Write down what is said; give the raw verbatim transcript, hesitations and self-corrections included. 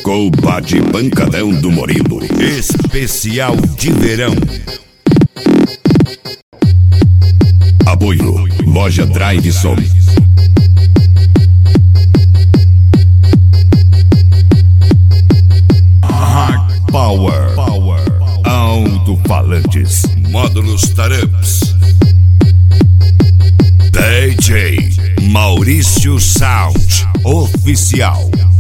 Tocou o bate pancadão do Murilo. Especial de verão. Apoio Loja Driveson. Hard Power. Power. Alto-falantes. Módulos Taramps. D J Maurício Sound Oficial.